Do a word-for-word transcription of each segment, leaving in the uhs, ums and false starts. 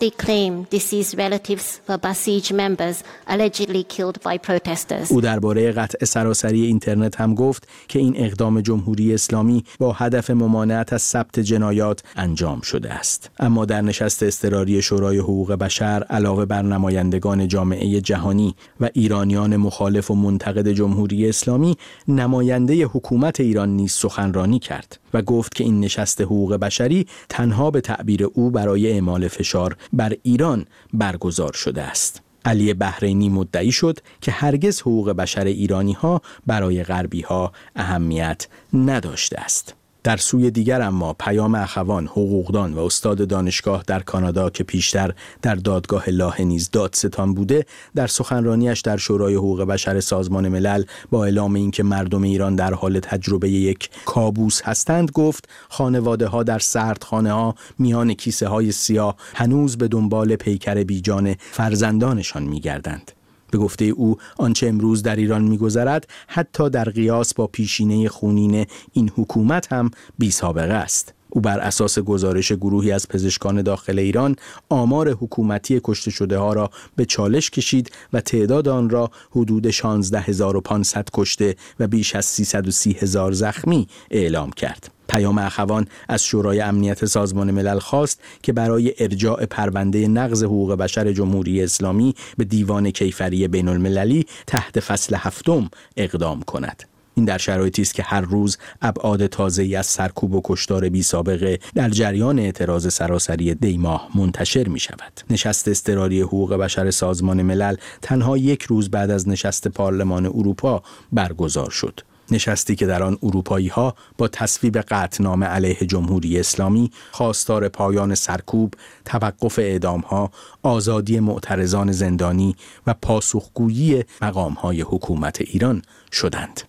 They claim deceased relatives were Basij members allegedly killed by protesters. او درباره قطع سراسری اینترنت هم گفت که این اقدام جمهوری اسلامی با هدف ممانعت از ثبت جنایات انجام شده است. اما در نشست اضطراری شورای حقوق بشر علاوه بر نمایندگان جامعه جهانی و ایرانیان مخالف و منتقد جمهوری اسلامی، نماینده حکومت ایران نیز سخنرانی کرد و گفت که این نشست حقوق بشری تنها به تعبیر او برای اعمال فشار بر ایران برگزار شده است. علی بحرینی مدعی شد که هرگز حقوق بشر ایرانی ها برای غربی ها اهمیت نداشته است. در سوی دیگر اما پیام اخوان، حقوقدان و استاد دانشگاه در کانادا که پیشتر در دادگاه لاهه نیز دادستان بوده، در سخنرانیش در شورای حقوق بشر سازمان ملل با اعلام اینکه مردم ایران در حال تجربه یک کابوس هستند گفت خانواده ها در سردخانه ها میان کیسه های سیاه هنوز به دنبال پیکر بیجان فرزندانشان میگردند. به گفته او آنچه امروز در ایران می‌گذرد حتی در قیاس با پیشینه خونین این حکومت هم بی سابقه است. او بر اساس گزارش گروهی از پزشکان داخل ایران آمار حکومتی کشته شده ها را به چالش کشید و تعداد آن را حدود شانزده هزار و پانصد کشته و بیش از سیصد و سی هزار زخمی اعلام کرد. پیام اخوان از شورای امنیت سازمان ملل خواست که برای ارجاع پرونده نقض حقوق بشر جمهوری اسلامی به دیوان کیفری بین المللی تحت فصل هفتم اقدام کند. این در شرایطی است که هر روز ابعاد تازه‌ای از سرکوب و کشتار بی سابقه در جریان اعتراض سراسری دی ماه منتشر می شود. نشست اضطراری حقوق بشر سازمان ملل تنها یک روز بعد از نشست پارلمان اروپا برگزار شد. نشستی که در آن اروپایی‌ها با تصویب قطعنامه علیه جمهوری اسلامی خواستار پایان سرکوب، توقف اعدام‌ها، آزادی معترضان زندانی و پاسخگویی مقام‌های حکومت ایران شدند.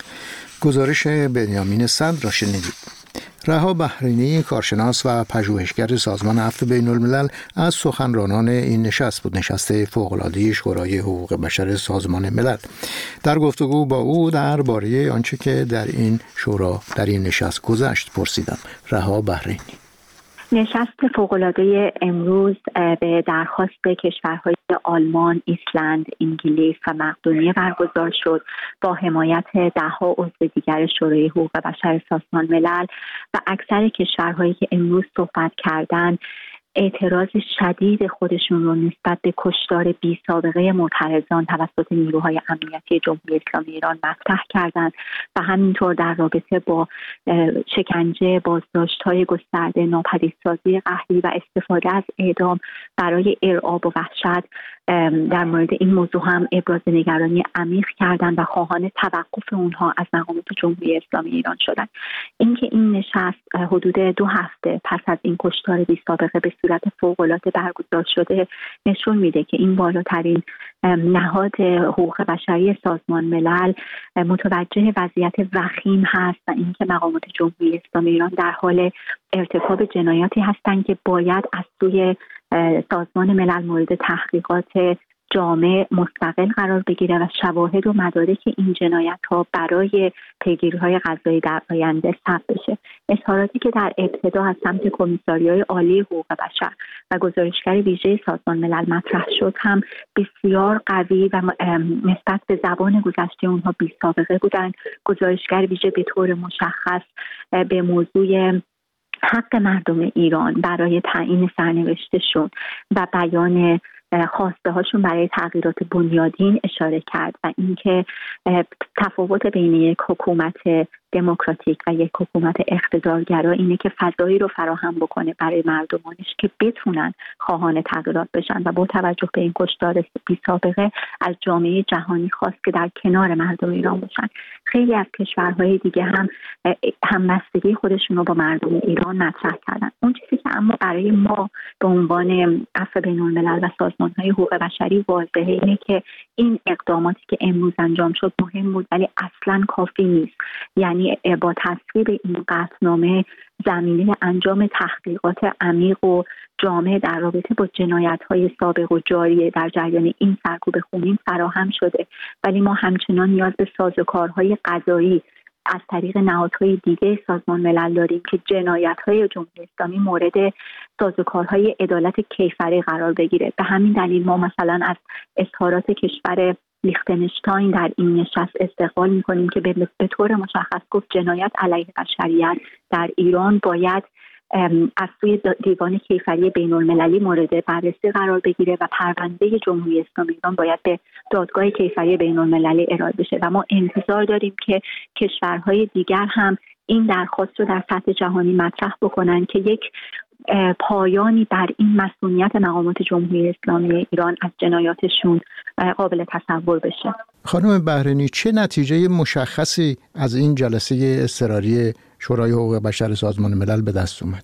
گزارش بنیامین صدر را شنیدید. رها بحرینی، کارشناس و پژوهشگر سازمان عفو بین الملل از سخنرانان این نشست بود، نشست فوق‌العاده شورای حقوق بشر سازمان ملل. در گفتگو با او درباره آنچه که در این شورا در این نشست گذشت پرسیدم. رها بحرینی: نشست فوق‌العاده امروز به درخواست کشورهای آلمان، ایسلند، انگلیس و مقدونیه برگزار شد با حمایت ده‌ها عضو دیگر شورای حقوق بشر سازمان ملل و اکثر کشورهایی که امروز صحبت کردند اعتراض شدید خودشون رو نسبت به کشتار بی سابقه معترضان توسط نیروهای امنیتی جمهوری اسلامی ایران مطرح کردند و همینطور در رابطه با شکنجه، بازداشت‌های گسترده، ناپدیدسازی قهری و استفاده از اعدام برای ارعاب و وحشت در مورد این موضوع هم ابراز نگرانی عمیق کردند و خواهان توقف اونها از مقامات جمهوری اسلامی ایران شدند. اینکه این نشست حدود دو هفته پس از این کشتار بی سابقه به صورت فوق‌العاده برگزار شده نشون میده که این بالاترین نهاد حقوق بشری سازمان ملل متوجه وضعیت وخیم هست و اینکه مقامات جمهوری اسلامی ایران در حال ارتکاب جنایاتی هستند که باید از سوی سازمان ملل مورد تحقیقات جامع مستقل قرار بگیره و شواهد و مدارک این جنایت‌ها برای پیگیری‌های قضایی در آینده ثبت بشه. اظهاراتی که در ابتدا از سمت کمیساریای عالی حقوق بشر و گزارشگر ویژه سازمان ملل مطرح شد هم بسیار قوی و نسبت به زبان گذشته اونها بی سابقه بودند. گزارشگر ویژه به طور مشخص به موضوع حق مردم ایران برای تعیین سرنوشتشون و بیان خواسته هاشون برای تغییرات بنیادین اشاره کرد و اینکه تفاوت بین یک حکومت دموکراتیک و یک حکومت اقتدارگرا اینه که فضایی رو فراهم بکنه برای مردمانش که بتونن خواهان تغییرات بشن و با توجه به این کشتار بی سابقه از جامعه جهانی خواست که در کنار مردم ایران باشن. خیلی از کشورهای دیگه هم همبستگی خودشون رو با مردم ایران مطرح کردن. اون چیزی که اما برای ما به عنوان عفو بین الملل و سازمان‌های حقوق بشری واضحه اینه که این اقداماتی که امروز انجام شد مهم بود ولی اصلاً کافی نیست. یعنی با تصویب این قطعنامه زمینه انجام تحقیقات عمیق و جامع در رابطه با جنایت‌های سابق و جاری در جریان این سرکوب خونین فراهم شده، ولی ما همچنان نیاز به سازوکارهای قضایی از طریق نهادهای دیگه سازمان ملل داریم که جنایت‌های جمهوری اسلامی مورد سازوکارهای عدالت کیفری قرار بگیره. به همین دلیل ما مثلا از اظهارات کشور لیختنشتاین در این نشست استقبال می‌کنیم که به طور مشخص گفت جنایت علیه بشریت در ایران باید از سوی دیوان کیفری بین‌المللی مورد بررسی قرار بگیره و پرونده جمهوری اسلامی ایران باید به دادگاه کیفری بین‌المللی ارائه بشه و ما انتظار داریم که کشورهای دیگر هم این درخواست رو در سطح جهانی مطرح بکنن که یک پایانی بر این مسئولیت مقامات جمهوری اسلامی ایران از جنایاتشون قابل تصور بشه. خانم بحرینی، چه نتیجه مشخصی از این جلسه اضطراری شورای حقوق بشر سازمان ملل به دست اومد؟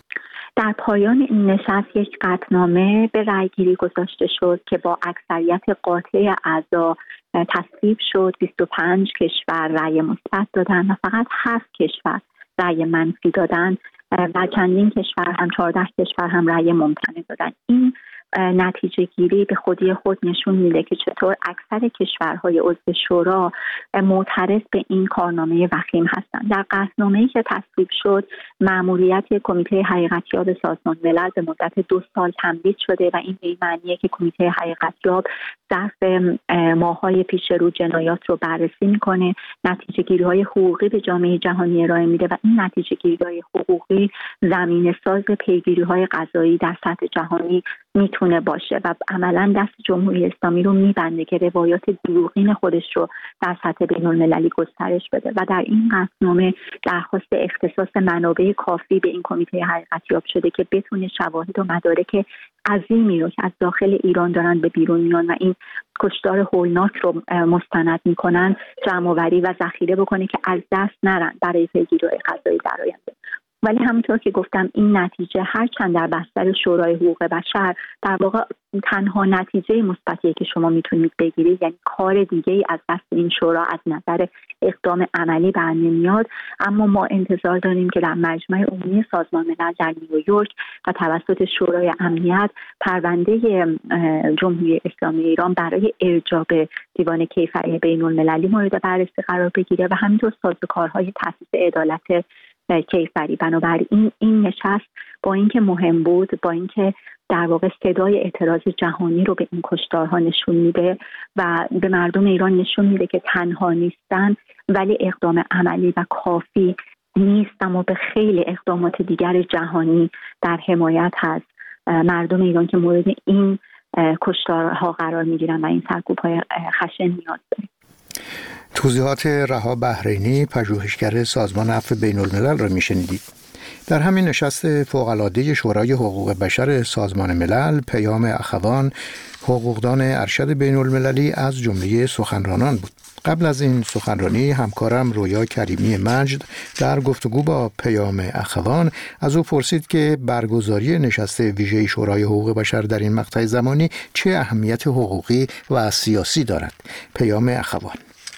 در پایان این نشست یک قطعنامه به رأیگیری گذاشته شد که با اکثریت قاطع اعضا تصویب شد. بیست و پنج کشور رأی مثبت دادن و فقط هفت کشور رأی منفی دادن و چندین کشور هم چهارده کشور هم رأی ممتنع دادن. این نتیجه گیری به خودی خود نشون میده که چطور اکثر کشورهای عضو شورا معترض به این کارنامه وخیم هستند. در قطعنامه‌ای که تصویب شد، مأموریت کمیته حقیقتیاب سازمان ملل به مدت دو سال تمدید شده و این به این معنیه که کمیته حقیقتیاب ظرف ماه‌های پیش رو جنایات رو بررسی میکنه، نتیجه گیری‌های حقوقی به جامعه جهانی ارائه میده و این نتیجه گیری‌های حقوقی زمینه ساز پیگیری‌های قضایی در سطح جهانی میتونه باشه و عملاً دست جمهوری اسلامی رو میبنده که روایات دروغین خودش رو در سطح بین‌المللی گسترش بده و در این قطعنامه درخواست اختصاص منابع کافی به این کمیته حقیقتیاب شده که بتونه شواهد و مدارک عظیمی رو که از داخل ایران دارن به بیرون میان و این کشتار هولناک رو مستند میکنن جمع‌آوری و ذخیره بکنه که از دست نرن برای پیگیری‌های قضایی در آینده. ولی همونطور که گفتم این نتیجه هرچند در بستر شورای حقوق بشر در واقع تنها نتیجه مثبتیه که شما میتونید بگیرید، یعنی کار دیگه‌ای از دست این شورا از نظر اقدام عملی برنمیاد، اما ما انتظار داریم که در مجمع عمومی سازمان ملل در نیویورک و توسط شورای امنیت پرونده جمهوری اسلامی ایران برای ارجاع به دیوان کیفری بین‌المللی مورد بررسی قرار بگیره و همینطور سازوکارهای تأسیس عدالت کیفری. بنابراین این نشست با اینکه مهم بود، با اینکه در واقع صدای اعتراض جهانی رو به این کشتارها نشون میده و به مردم ایران نشون میده که تنها نیستن، ولی اقدام عملی و کافی نیست، اما به خیلی اقدامات دیگر جهانی در حمایت از مردم ایران که مورد این کشتارها قرار میگیرن و این سرکوب‌های خشن نیاز داریم. توضیحات رها بحرینی، پژوهشگر سازمان عفو بین‌الملل را میشنیدید. در همین نشست فوق‌العاده شورای حقوق بشر سازمان ملل، پیام اخوان، حقوقدان ارشد بین‌المللی از جمله سخنرانان بود. قبل از این سخنرانی همکارم رویا کریمی مجد در گفتگو با پیام اخوان از او پرسید که برگزاری نشست ویژه شورای حقوق بشر در این مقطع زمانی چه اهمیت حقوقی و سیاسی دارد. پیام اخوان: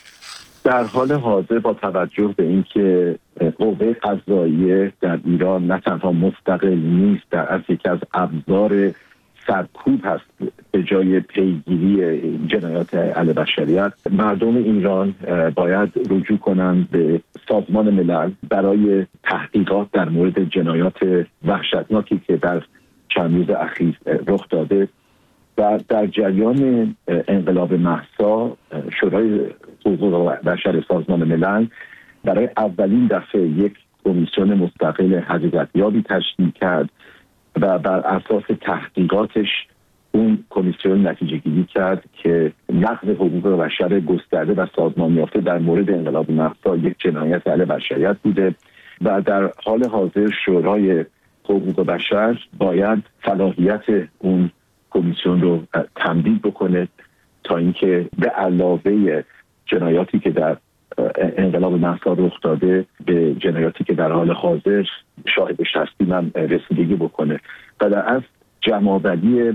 در حال حاضر با توجه به اینکه قوه قضاییه در ایران نه تنها مستقل نیست، در اصل یکی از ابزار سرکوب هست به جای پیگیری جنایات علیه بشریت، مردم ایران باید رجوع کنند به سازمان ملل برای تحقیقات در مورد جنایات وحشتناکی که در چند روز اخیر رخ داده و در جریان انقلاب مهسا شورای حقوق بشر سازمان ملل برای اولین دفعه یک کمیسیون مستقل حقیقتیابی تشکیل کرد و بر اساس تحقیقاتش اون کمیسیون نتیجه گیری کرد که نقض حقوق بشر گسترده و سازمان یافته در مورد انقلاب مهسا یک جنایت علیه بشریت بوده و در حال حاضر شورای حقوق بشر باید صلاحیت اون کمیسیون رو تمدید بکنه تا اینکه به علاوه جنایاتی که در انقلاب مهسا رخ داده به جنایاتی که در حال حاضر شاهدش هستیم هم رسیدگی بکنه و در اصل جمع‌آوری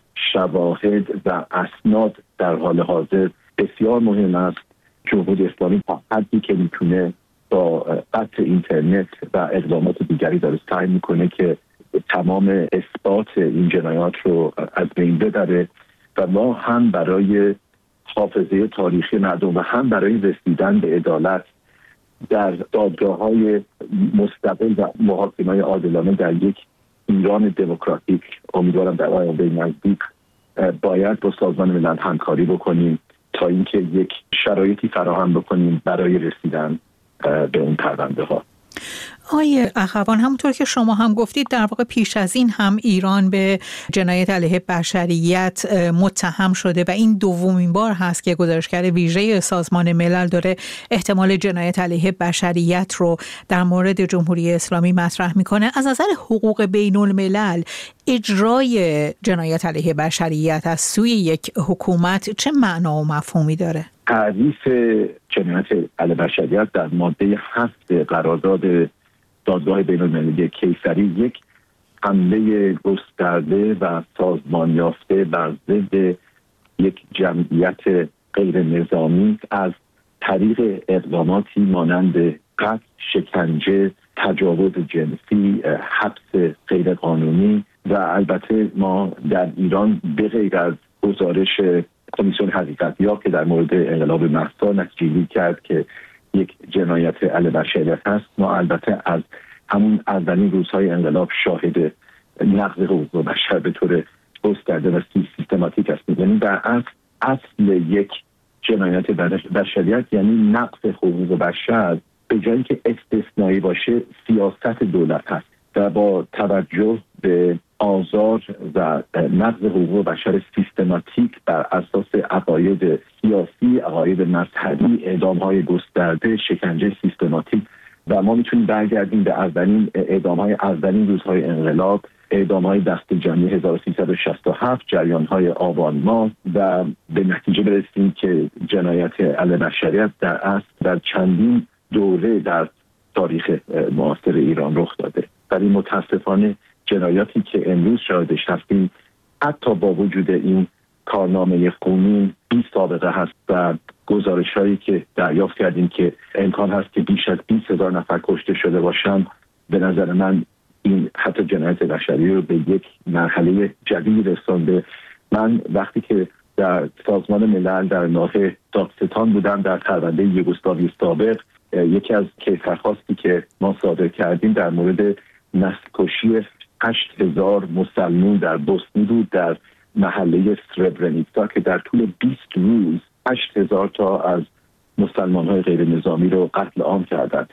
شواهد و اسناد در حال حاضر بسیار مهم است. جمهوری اسلامی تا حدی که میتونه با قطع اینترنت و اقدامات دیگری داره سعی میکنه که تمام اثبات این جنایات رو از بین ببره و ما هم برای حافظه تاریخی مردم و هم برای رسیدن به عدالت در دادگاه‌های مستقل و محاکمه‌های عادلانه در یک ایران دموکراتیک امیدوارم در آینده نزدیک باید با سازمان ملل همکاری بکنیم تا اینکه یک شرایطی فراهم بکنیم برای رسیدن به اون پرونده ها. آقای اخوان، همونطور که شما هم گفتید در واقع پیش از این هم ایران به جنایت علیه بشریت متهم شده و این دومین بار هست که گزارشگر ویژه سازمان ملل داره احتمال جنایت علیه بشریت رو در مورد جمهوری اسلامی مطرح میکنه. از نظر حقوق بین الملل اجرای جنایت علیه بشریت از سوی یک حکومت چه معنا و مفهومی داره؟ تعریف جنایت علیه بشریت در ماده هفت قرارداد دادگاه بین المللی کیسری یک حمله گسترده و سازمان یافته بر ضد یک جمعیت غیر نظامی از طریق اقداماتی مانند قتل، شکنجه، تجاوز جنسی، حبس غیر قانونی و البته ما در ایران به غیر از گزارش کمیسیون حقیقتیاب که در مورد انقلاب مهسا نتیجه‌گیری کرد که یک جنایت علیه بشریت هست، ما البته از همون اولین روزهای انقلاب شاهد نقض حقوق بشر به طور گسترده و سیستماتیک هستیم. یعنی در اصل اصل یک جنایت بشریت یعنی نقض حقوق بشر به جایی که استثنایی باشه سیاست دولت هست و با توجه به آزار و نقض حقوق بشر سیستماتیک بر اساس عقاید سیاسی، عقاید مذهبی، اعدام‌های گسترده، شکنجه سیستماتیک و ما میتونیم برگردیم به اولین اعدام‌های اولین روزهای انقلاب، اعدام‌های دست جمعی هزار و سیصد و شصت و هفت، جریان‌های آبان ماه و به نتیجه برسیم که جنایت علیه بشریت در اصل در چندین دوره در تاریخ معاصر ایران رخ داده. ولی متاسفانه جنایاتی که امروز شاهدش هستیم حتی با وجود این کارنامه خونین بی سابقه هست و گزارش‌هایی که دریافت کردیم که امکان هست که بیش از بیست هزار نفر کشته شده باشن، به نظر من این حتی جنایت بشری رو به یک مرحله جدید رسانده. من وقتی که در سازمان ملل در ناحیه دادستان بودم در پرونده یوگسلاوی سابق، یکی از کیفرخواستی که ما صادر کردیم در مورد نسل‌کشی هشت هزار مسلمان در بوسنی بود در محله سربرنیتسا که در طول بیست روز هشت هزار تا از مسلمان‌های غیر نظامی رو قتل عام کردند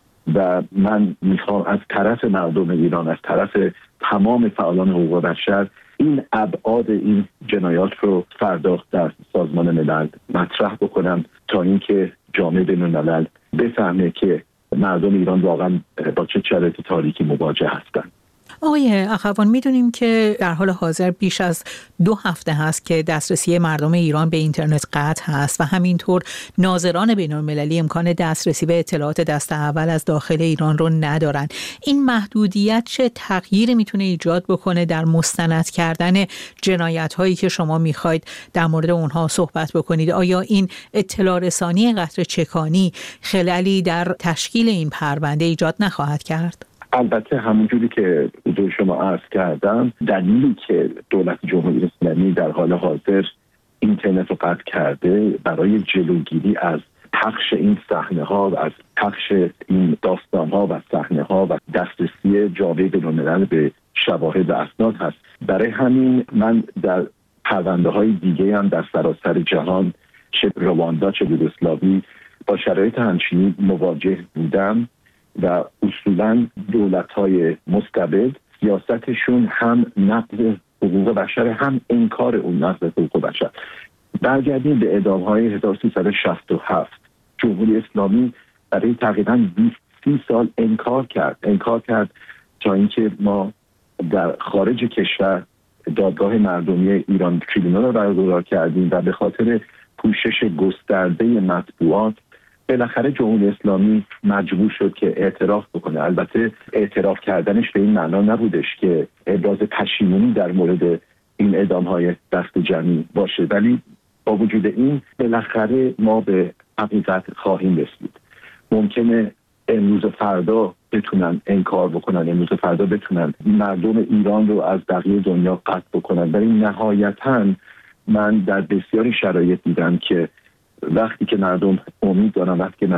و من میخوام از طرف مردم ایران، از طرف تمام فعالان حقوق بشر این ابعاد این جنایات رو فردا در سازمان ملل مطرح بکنم تا اینکه جامعه بین‌الملل بفهمه که مردم ایران واقعا با چه شرایط تاریکی مواجه هستند. آقای اخوان، میدونیم که در حال حاضر بیش از دو هفته هست که دسترسی مردم ایران به اینترنت قطع هست و همینطور ناظران بین المللی امکان دسترسی به اطلاعات دست اول از داخل ایران رو ندارن. این محدودیت چه تغییری میتونه ایجاد بکنه در مستند کردن جنایت هایی که شما میخواید در مورد اونها صحبت بکنید؟ آیا این اطلاع رسانی قطر چکانی خللی در تشکیل این پرونده ایجاد نخواهد کرد؟ البته همونجوری که حضور شما عرض کردم، دلیلی که دولت جمهوری اسلامی در حال حاضر اینترنت رو قطع کرده برای جلوگیری از پخش این صحنه‌ها و از پخش این داستان‌ها و صحنه‌ها و دسترسی جامعه بین‌الملل به شواهد و اسناد هست. برای همین من در پرونده‌های دیگه هم در سراسر جهان، چه رواندا چه یوگسلاوی، با شرایط همچنین مواجه بودم و اصولاً دولت‌های مستبد سیاستشون هم نقض حقوق بشر هم انکار اون نقض حقوق بشر. برگردیم به اعدام‌های هزار و سیصد و شصت و هفت. جمهوری اسلامی برای تقریباً بیست سی سال انکار کرد انکار کرد تا اینکه ما در خارج کشور دادگاه مردمی ایران تریبونال رو برگزار کردیم و به خاطر پوشش گسترده مطبوعات بالاخره جمهوری اسلامی مجبور شد که اعتراف بکنه. البته اعتراف کردنش به این معنا نبودش که ابراز پشیمونی در مورد این اعدام‌های دست جمعی باشه، ولی با وجود این بالاخره ما به حقیقت خواهیم رسید. ممکنه امروز و فردا بتونن انکار بکنن، امروز و فردا بتونن مردم ایران رو از بقیه دنیا قطع بکنن، ولی نهایتاً من در بسیاری شرایط دیدم که وقتی که مردم امید دارن، وقتی که مردم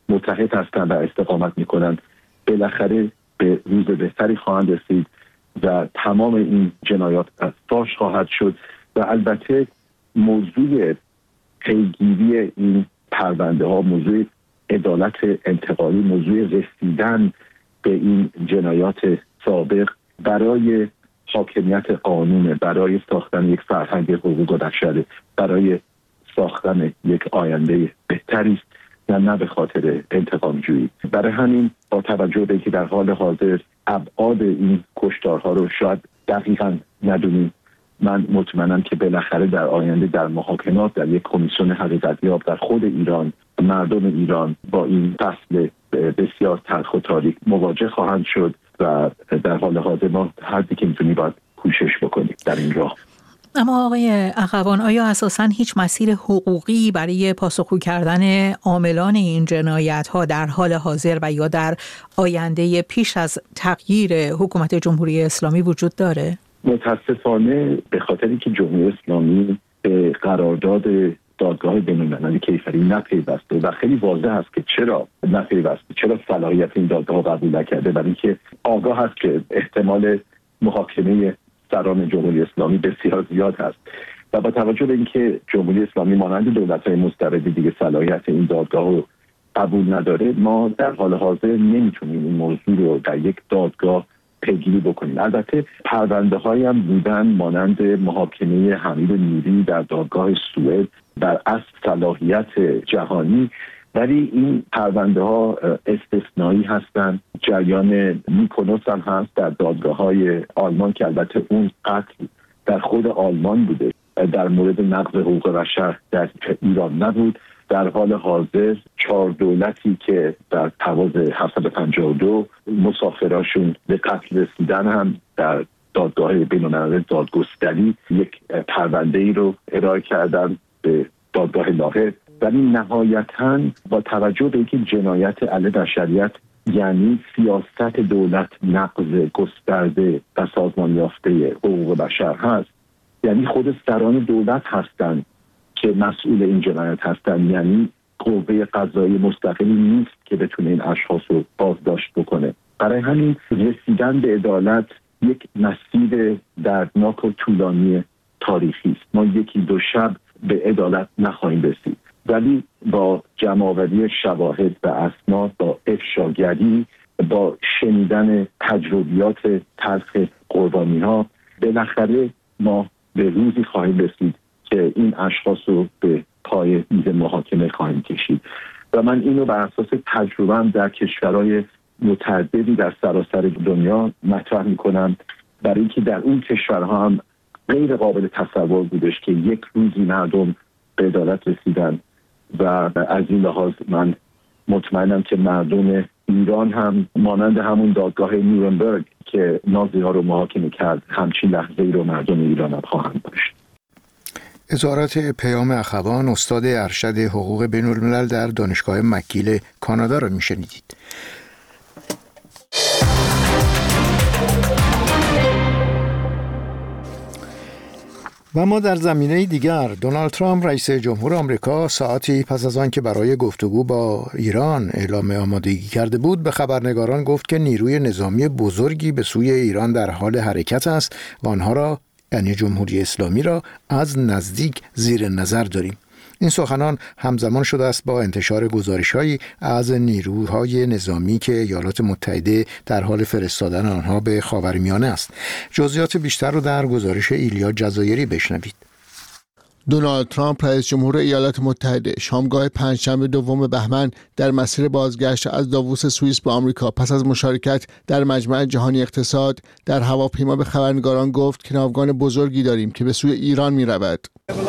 متحد هستند و استقامت میکنن بالاخره به روز بهتری خواهند رسید و تمام این جنایات فاش خواهد شد و البته موضوع پیگیری این پرونده ها، موضوع عدالت انتقالی، موضوع رسیدن به این جنایات سابق برای حاکمیت قانون، برای ساختن یک فرهنگ حقوق بشر، برای ساختن یک آینده بهتری است و نه به خاطر انتقام جویی. برای همین با توجه به اینکه در حال حاضر ابعاد این کشتارها رو شاید دقیقاً ندونیم، من مطمئنم که بالاخره در آینده در محاکمات در یک کمیسیون حقیقتیاب در خود ایران مردم ایران با این فصل بسیار تلخ و تاریک مواجه خواهند شد و در حال حاضر ما هر چیزی که میتونیم باید کوشش بکنیم در این راه. اما آقای اخوان، آیا اساساً هیچ مسیر حقوقی برای پاسخگو کردن عاملان این جنایت‌ها در حال حاضر و یا در آینده پیش از تغییر حکومت جمهوری اسلامی وجود داره؟ متاسفانه به خاطر اینکه جمهوری اسلامی به قرارداد دادگاه بین‌المللی کیفری نپیوسته و خیلی واضح است که چرا نپیوسته، چرا صلاحیت این دادگاه قبول نکرده، برای اینکه آگاه است که احتمال محاکمه سران جمهوری اسلامی بسیار زیاد هست و با توجه به اینکه جمهوری اسلامی مانند دولت‌های مستبد دیگه صلاحیت این دادگاه رو قبول نداره، ما در حال حاضر نمیتونیم این موضوع رو در یک دادگاه پیگیری بکنیم. البته پرونده هایی هم بودن مانند محاکمه حمید نوری در دادگاه سوئد بر اصل صلاحیت جهانی، ولی این پرونده ها استثنایی هستند. جریان میکونوس هم هست در دادگاه های آلمان که البته اون قتل در خود آلمان بوده، در مورد نقض حقوق بشر در ایران نبود. در حال حاضر چهار دولتی که در تواز هفتصد و پنجاه و دو مسافراشون به قتل رسیدن هم در دادگاه بین‌المللی دادگستری یک پرونده ای رو ارائه کردن به دادگاه لاهه. ولی نهایتاً با توجه به اینکه جنایت علیه بشریت یعنی سیاست دولت نقض گسترده و سازمان یافته حقوق بشر هست، یعنی خود سران دولت هستند که مسئول این جنایت هستند، یعنی قوه قضایی مستقلی نیست که بتونه این اشخاص رو بازداشت بکنه. برای همین رسیدن به عدالت یک مسیر دردناک و طولانی تاریخی است. ما یکی دو شب به عدالت نخواهیم رسید، ولی با جمع‌آوری شواهد و اسناد، با افشاگری، با شنیدن تجربیات تلخ قربانی‌ها بالاخره ما به روزی خواهیم رسید که این اشخاص رو به پای میز محاکمه خواهیم کشید. و من اینو بر اساس تجربه‌ام در کشورهای متعددی در سراسر دنیا مطرح میکنم، برای اینکه در اون کشورها هم غیر قابل تصور بودش که یک روزی مردم به عدالت رسیدن و از این لحاظ من مطمئنم که مردم ایران هم مانند همون دادگاه نیورنبرگ که نازی ها رو محاکمه کرد همچین لحظه ای رو مردم ایران هم خواهند داشت. اظهارات پیام اخوان، استاد ارشد حقوق بین‌الملل در دانشگاه مکگیل کانادا را میشنیدید. و ما در زمینه دیگر، دونالد ترامپ رئیس جمهور آمریکا ساعتی پس از آن که برای گفتگو با ایران اعلام آمادگی کرده بود به خبرنگاران گفت که نیروی نظامی بزرگی به سوی ایران در حال حرکت است و آنها را، یعنی جمهوری اسلامی را، از نزدیک زیر نظر داریم. این سخنان همزمان شده است با انتشار گزارش‌هایی از نیروهای نظامی که ایالات متحده در حال فرستادن آنها به خاورمیانه است. جزئیات بیشتر رو در گزارش ایلیا جزایری بشنوید. دونالد ترامپ رئیس جمهور ایالات متحده شامگاه پنجشنبه دوم بهمن در مسیر بازگشت از داووس سوئیس به آمریکا پس از مشارکت در مجمع جهانی اقتصاد در هواپیما به خبرنگاران گفت که ناوگان بزرگی داریم که به سوی ایران می رود.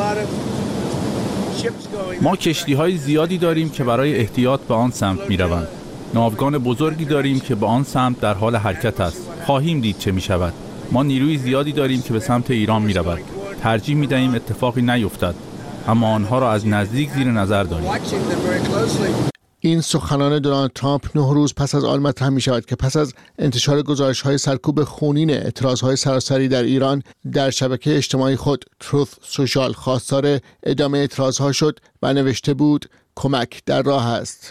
ما کشتی‌های زیادی داریم که برای احتیاط به آن سمت می‌روند. ناوگان بزرگی داریم که به آن سمت در حال حرکت است. خواهیم دید چه می‌شود. ما نیروی زیادی داریم که به سمت ایران می‌رود. ترجیح می‌دهیم اتفاقی نیفتد، اما آنها را از نزدیک زیر نظر داریم. این سخنان دونالد ترامپ نه روز پس از آن مطرح می شود که پس از انتشار گزارش‌های سرکوب خونین اعتراض‌های سراسری در ایران در شبکه اجتماعی خود تروث سوشال خواستار ادامه اعتراض‌ها شد و نوشته بود کمک در راه است.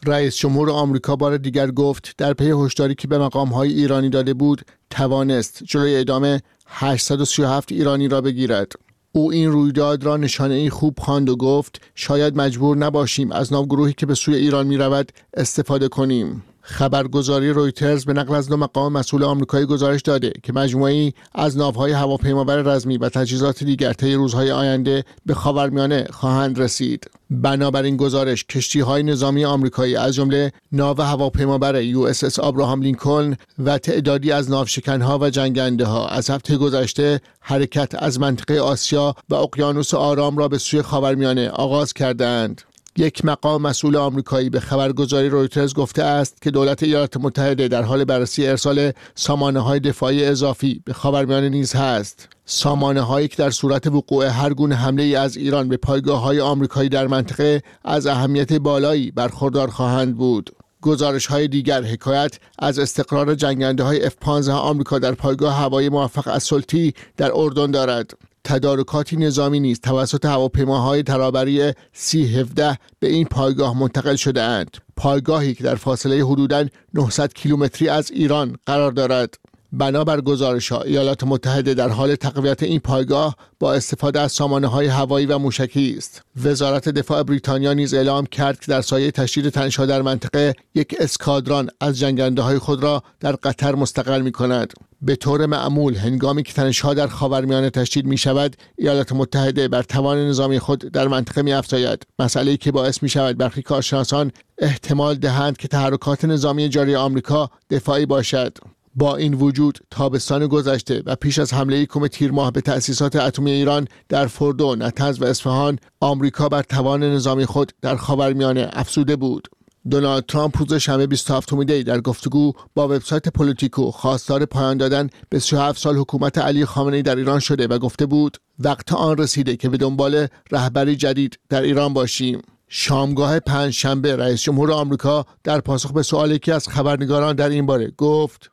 رئیس جمهور آمریکا بار دیگر گفت در پی هشداری که به مقام‌های ایرانی داده بود توانست جلوی اعدام هشتصد و سی و هفت ایرانی را بگیرد. او این رویداد را نشانه‌ای خوب خواند و گفت شاید مجبور نباشیم از ناوگروهی که به سوی ایران می‌رود استفاده کنیم. خبرگزاری رویترز به نقل از دو مقام مسئول آمریکایی گزارش داده که مجموعه‌ای از ناوهای هواپیمابر رزمی و تجهیزات دیگر طی روزهای آینده به خاورمیانه خواهند رسید. بنابراین گزارش کشتی‌های نظامی آمریکایی از جمله ناو هواپیمابر یو اس اس آبراهام لینکلن و تعدادی از ناوشکن‌ها و جنگنده‌ها از هفته گذشته حرکت از منطقه آسیا و اقیانوس آرام را به سوی خاورمیانه آغاز کردند. یک مقام مسئول آمریکایی به خبرگزاری رویترز گفته است که دولت ایالات متحده در حال بررسی ارسال سامانه‌های دفاعی اضافی به خاورمیانه نیز هست. سامانه‌هایی که در صورت وقوع هر گونه حمله‌ای از ایران به پایگاه‌های آمریکایی در منطقه از اهمیت بالایی برخوردار خواهند بود. گزارش‌های دیگر حکایت از استقرار جنگنده‌های اف پانزده آمریکا در پایگاه هوایی موفق السلطی در اردن دارد. تدارکاتی نظامی نیز توسط هواپیماهای ترابری سی هفده به این پایگاه منتقل شده اند. پایگاهی که در فاصله حدوداً نهصد کیلومتری از ایران قرار دارد. بنابر گزارش‌ها ایالات متحده در حال تقویت این پایگاه با استفاده از سامانه‌های هوایی و موشکی است. وزارت دفاع بریتانیا نیز اعلام کرد که در سایه تشدید تنش‌ها در منطقه یک اسکادران از جنگنده‌های خود را در قطر مستقر می‌کند. به طور معمول هنگامی که تنش‌ها در خاورمیانه تشدید می‌شود، ایالات متحده بر توان نظامی خود در منطقه می‌افزاید. مسئله‌ای که باعث می‌شود برخی کارشناسان احتمال دهند که تحرکات نظامی جاری آمریکا دفاعی باشد. با این وجود تابستان گذشته و پیش از حمله یکم تیر ماه به تأسیسات اتمی ایران در فردو، نطنز و اصفهان، آمریکا بر توان نظامی خود در خاورمیانه افزوده بود. دونالد ترامپ روز شنبه بیست و هفتم دی در گفتگو با وبسایت پولیتیکو خواستار پایان دادن به سی و هفت سال حکومت علی خامنه‌ای در ایران شده و گفته بود وقت آن رسیده که به دنبال رهبری جدید در ایران باشیم. شامگاه پنجشنبه رئیس جمهور آمریکا در پاسخ به سؤال یکی از خبرنگاران در این باره گفت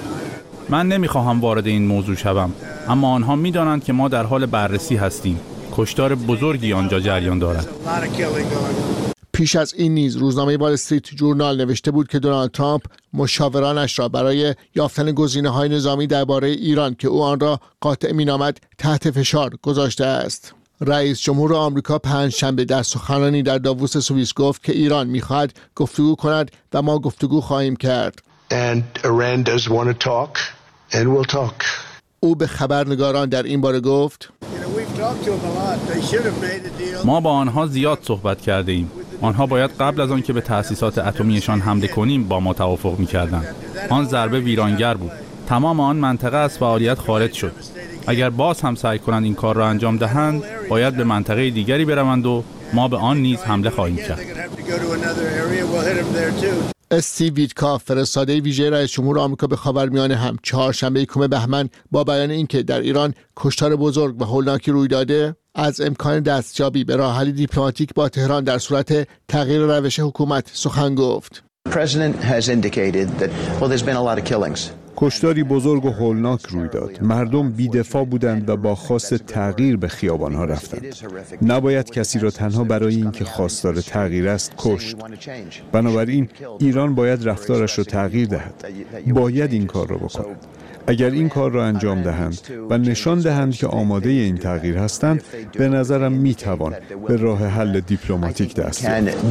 من نمیخواهم وارد این موضوع شوم، اما آنها میدانند که ما در حال بررسی هستیم. کشتار بزرگی آنجا جریان دارد. پیش از این نیز روزنامه وال استریت جورنال نوشته بود که دونالد ترامپ مشاورانش را برای یافتن گزینه‌های نظامی درباره ایران که او آن را قاطع می‌نامد تحت فشار گذاشته است. رئیس جمهور آمریکا پنجشنبه در سخنرانی در داووس سوئیس گفت که ایران می‌خواهد گفتگو کند و ما گفتگو خواهیم کرد. And Iran does want to talk and we'll talk. او به خبرنگاران در این باره گفت ما با آنها زیاد صحبت کرده ایم. آنها باید قبل از آن که به تأسیسات اتمیشان حمله کنیم با ما توافق می‌کردند. آن ضربه ویرانگر بود. تمام آن منطقه از فعالیت خارج شد. اگر باز هم سعی کنند این کار را انجام دهند، باید به منطقه دیگری بروند و ما به آن نیز حمله خواهیم کرد. استیو ویتکاف فرستاده ویژه رئیس جمهور آمریکا به خاورمیانه هم چهارشنبه یکم بهمن با بیان اینکه در ایران کشتار بزرگ و هولناکی روی داده، از امکان دستیابی به راه حل دیپلماتیک با تهران در صورت تغییر روش حکومت سخن گفت. کشتاری بزرگ و هولناک روی داد. مردم بی‌دفاع بودند و با خواست تغییر به خیابان‌ها رفتند. نباید کسی را تنها برای اینکه خواستار تغییر است کشت. بنابراین ایران باید رفتارش را تغییر دهد. باید این کار را بکند. اگر این کار را انجام دهند و نشان دهند که آماده این تغییر هستند، به نظرم میتوان به راه حل دیپلماتیک دست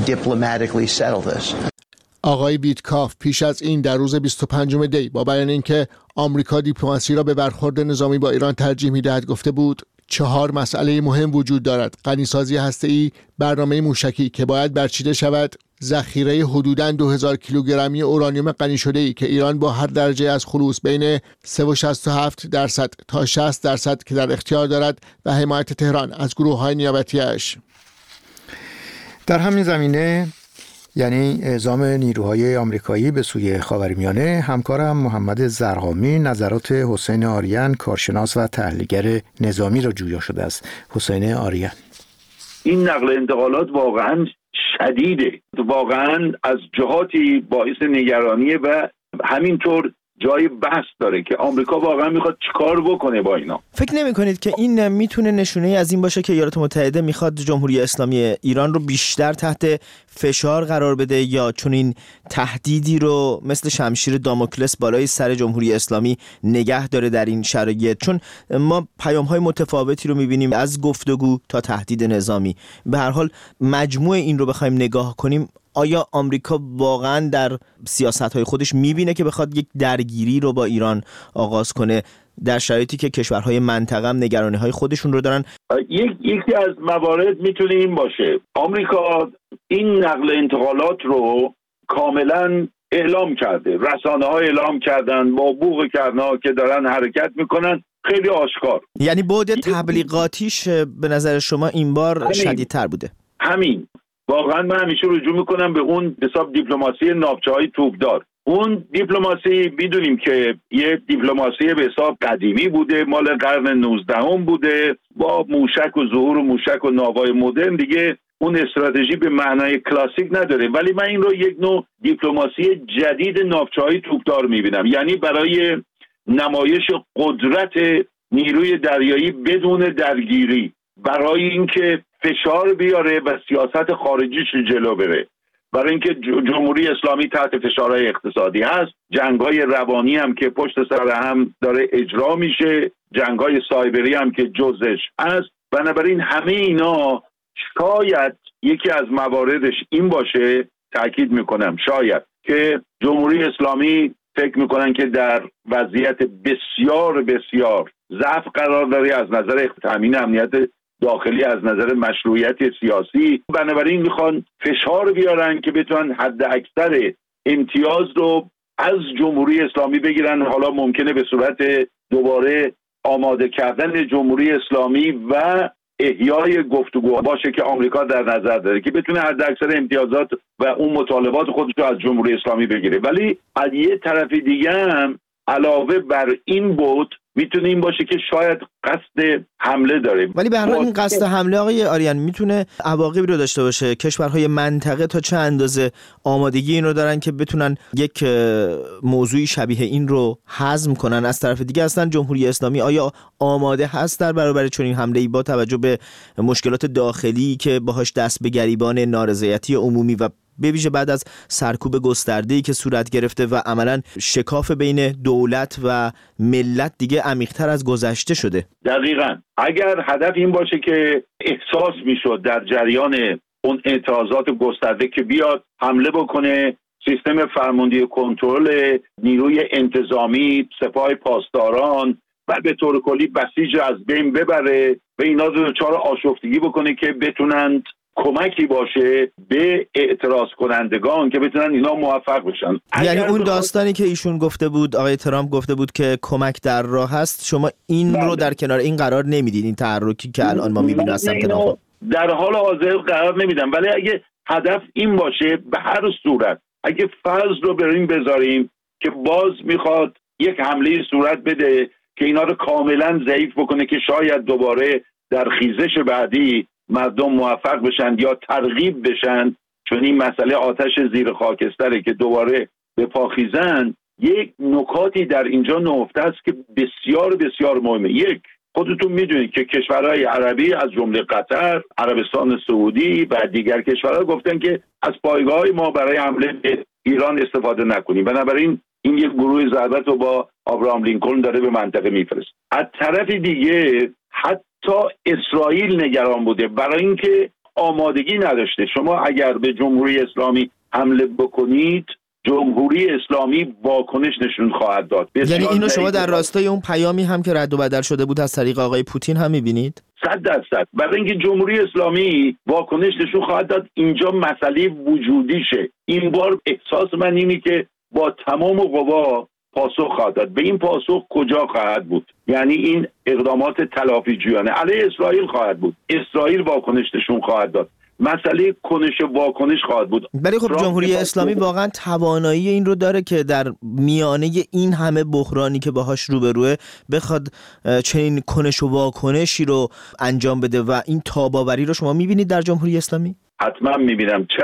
یافت. آقای ویتکاف پیش از این در روز بیست و پنجم دی با بیان اینکه آمریکا دیپلماسی را به برخورد نظامی با ایران ترجیح می‌دهد گفته بود چهار مسئله مهم وجود دارد: غنیسازی هسته‌ای، برنامه موشکی که باید برچیده شود، ذخیره حدوداً دو هزار کیلوگرمی اورانیوم غنی شده‌ای که ایران با هر درجه از خلوص بین سه و شصت و هفت درصد تا شصت درصد که در اختیار دارد و حمایت تهران از گروه‌های نیابتی‌اش. در همین زمینه، یعنی اعزام نیروهای آمریکایی به سوی خاورمیانه، همکارم محمد زرقامی نظرات حسین آریان کارشناس و تحلیلگر نظامی را جویا شده است. حسین آریان: این نقل انتقالات واقعا شدیده، واقعا از جهاتی باعث نگرانیه و همینطور جای بحث داره که آمریکا واقعا میخواد چیکار بکنه با اینا. فکر نمی کنید که این میتونه نشونه از این باشه که ایالات متحده میخواد جمهوری اسلامی ایران رو بیشتر تحت فشار قرار بده، یا چون این تهدیدی رو مثل شمشیر داموکلس بالای سر جمهوری اسلامی نگه داره در این شرایط؟ چون ما پیام‌های متفاوتی رو میبینیم از گفتگو تا تهدید نظامی. به هر حال مجموع این رو بخوایم نگاه کنیم، آیا آمریکا واقعا در سیاست‌های خودش میبینه که بخواد یک درگیری رو با ایران آغاز کنه در شرایطی که کشورهای منطقه هم نگرانی‌های خودشون رو دارن؟ یک یکی از موارد میتونه این باشه. آمریکا این نقل انتقالات رو کاملا اعلام کرده، رسانه‌ها اعلام کردن با بوق کرنا که دارن حرکت میکنن، خیلی آشکار. یعنی بعد تبلیغاتیش به نظر شما این بار شدیدتر بوده؟ همین. واقعا من همیشه رجوع میکنم به اون حساب دیپلماسی ناوچه‌های توپدار. اون دیپلماسی میدونیم که یه دیپلماسی به حساب قدیمی بوده، مال قرن نوزدهم بوده، با موشک و ظهور و موشک و ناوای مدرن دیگه اون استراتژی به معنای کلاسیک نداره. ولی من این رو یک نوع دیپلماسی جدید ناوچه‌های توپدار میبینم، یعنی برای نمایش قدرت نیروی دریایی بدون درگیری، برای اینکه فشار بیاره و سیاست خارجیش جلو بره، برای اینکه جمهوری اسلامی تحت فشارهای اقتصادی هست، جنگ‌های روانی هم که پشت سر هم داره اجرا میشه، جنگ‌های سایبری هم که جزش هست. بنابراین همه اینا شاید یکی از مواردش این باشه، تأکید میکنم شاید، که جمهوری اسلامی فکر میکنن که در وضعیت بسیار بسیار ضعف قرار داره از نظر تامین امنیت داخلی، از نظر مشروعیت سیاسی. بنابراین میخوان فشار بیارن که بتونن حد اکثر امتیاز رو از جمهوری اسلامی بگیرن. حالا ممکنه به صورت دوباره آماده کردن جمهوری اسلامی و احیای گفتگو باشه که آمریکا در نظر داره که بتونه حد اکثر امتیازات و اون مطالبات خودش رو از جمهوری اسلامی بگیره. ولی از یه طرف دیگه هم علاوه بر این بود میتونه این باشه که شاید قصد حمله داره. ولی به هر حال این قصد حمله آقای آریان میتونه عواقبی رو داشته باشه. کشورهای منطقه تا چه اندازه آمادگی این رو دارن که بتونن یک موضوعی شبیه این رو هضم کنن؟ از طرف دیگه اصلا جمهوری اسلامی آیا آماده هست در برابر چنین حمله‌ای با توجه به مشکلات داخلی که باهاش دست به گریبان نارضایتی عمومی و به ویژه بعد از سرکوب گسترده‌ای که صورت گرفته و عملاً شکاف بین دولت و ملت دیگه عمیق‌تر از گذشته شده؟ دقیقاً. اگر هدف این باشه که احساس میشد در جریان اون اعتراضات گسترده که بیاد حمله بکنه، سیستم فرماندهی کنترل نیروی انتظامی، سپاه پاسداران و به طور کلی بسیج از بین ببره و اینا رو دچار آشفتگی بکنه که بتونند کمکی باشه به اعتراض کنندگان که بتونن اینا موفق بشن. یعنی اون داستانی که ایشون گفته بود، آقای ترامپ گفته بود که کمک در راه هست، شما این بله. رو در کنار این قرار نمیدید؟ این تحرکی که الان ما میبینیم از سمت ناخن در حال حاضر قرار نمیدم. ولی اگه هدف این باشه، به هر صورت اگه فرض رو بریم بذاریم که باز میخواد یک حمله صورت بده که اینا رو کاملا ضعیف بکنه که شاید دوباره در خیزش بعدی مردم موفق بشن یا ترغیب بشن، چون این مسئله آتش زیر خاکستره که دوباره به پاخیزن. یک نکاتی در اینجا نهفته است که بسیار بسیار مهمه. یک، خودتون میدونید که کشورهای عربی از جمله قطر، عربستان سعودی و دیگر کشورها گفتن که از پایگاه ما برای حمله به ایران استفاده نکنیم. بنابراین این یک گروه ضربت رو با ابراهام لینکلن داره به منطقه میفرست. از طرف دیگه حتی تا اسرائیل نگران بوده برای اینکه آمادگی نداشته. شما اگر به جمهوری اسلامی حمله بکنید، جمهوری اسلامی واکنش نشون خواهد داد. یعنی اینو شما در راستای اون پیامی هم که رد و بدل شده بود از طریق آقای پوتین هم می‌بینید؟ صد درصد. برای اینکه جمهوری اسلامی واکنش نشون خواهد داد، اینجا مسئله وجودیشه. این بار احساس من اینه که با تمام قوا پاسخ خواهد داد. به این پاسخ کجا خواهد بود؟ یعنی این اقدامات تلافی جویانه علیه اسرائیل خواهد بود. اسرائیل واکنش نشون خواهد داد. مسئله کنش واکنش خواهد بود. ولی خب جمهوری اسلامی واقعا توانایی این رو داره که در میانه این همه بحرانی که باهاش روبروه بخواد چنین کنش و واکنشی رو انجام بده و این تاباوری رو شما میبینید در جمهوری اسلامی؟ حتما میبینم. چرا؟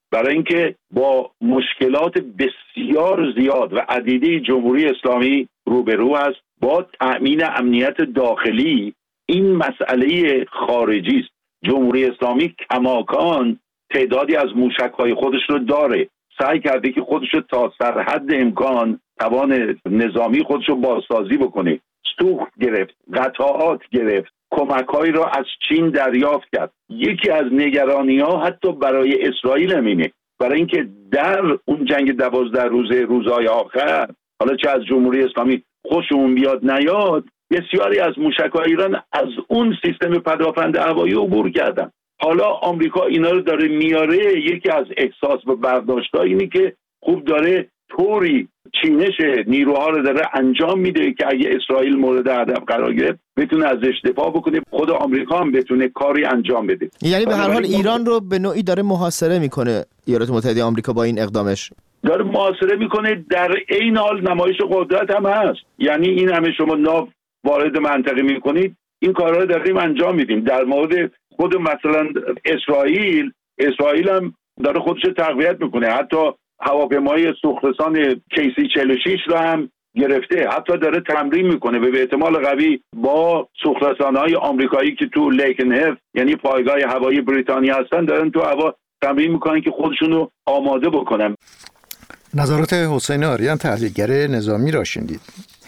برای اینکه با مشکلات بسیار زیاد و عدیده جمهوری اسلامی روبرو است. با تأمین امنیت داخلی این مسئله خارجی است. جمهوری اسلامی کماکان تعدادی از موشک‌های خودش رو داره، سعی کرده که خودش رو تا سرحد امکان توان نظامی خودش رو بازسازی بکنه، سوخت گرفت، قطعات گرفت، کمک‌هایی را از چین دریافت کرد. یکی از نگرانی‌ها حتی برای اسرائیل همینه، برای اینکه در اون جنگ دوازده روزه روزهای آخر، حالا چه از جمهوری اسلامی خوشمون بیاد نیاد، بسیاری از موشک‌های ایران از اون سیستم پدافند هوایی عبور کردن. حالا آمریکا اینا رو داره میاره. یکی از احساس و برداشت‌ها اینه که خوب داره طوری چینش نیروها رو داره انجام میده که اگه اسرائیل مورد هدف قرار گرفت بتونه ازش دفاع بکنه، خود آمریکا هم بتونه کاری انجام بده. یعنی به هر حال ایران رو به نوعی داره محاصره میکنه ایالات متحده آمریکا با این اقدامش، داره محاصره میکنه. در عین حال نمایش قدرت هم هست. یعنی این همه شما ناو وارد منطقه میکنید، این کارا رو داریم انجام میدیم. در مورد خود مثلا اسرائیل، اسرائیل هم داره خودش تقویت میکنه، حتی هواپیمای سوخترسان کیسی چهل و شش رو هم گرفته، حتی داره تمرین میکنه و به احتمال قوی با سوخترسان‌های آمریکایی که تو لیکنهف یعنی پایگاه هوایی بریتانیا هستن دارن تو هوا تمرین میکنن که خودشون رو آماده بکنن. نظرات حسین آریان تحلیلگر نظامی را شنیدید.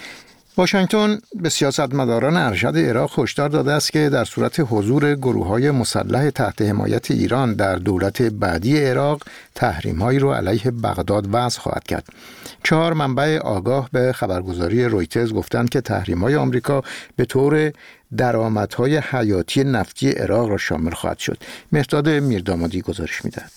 واشنگتن به سیاستمداران ارشد عراق هشدار داده است که در صورت حضور گروه‌های مسلح تحت حمایت ایران در دولت بعدی عراق، تحریم‌هایی را علیه بغداد وضع خواهد کرد. چهار منبع آگاه به خبرگزاری رویترز گفتند که تحریم‌های آمریکا به طور درآمدهای حیاتی نفتی عراق را شامل خواهد شد. مهرداد میردامادی گزارش می‌دهد.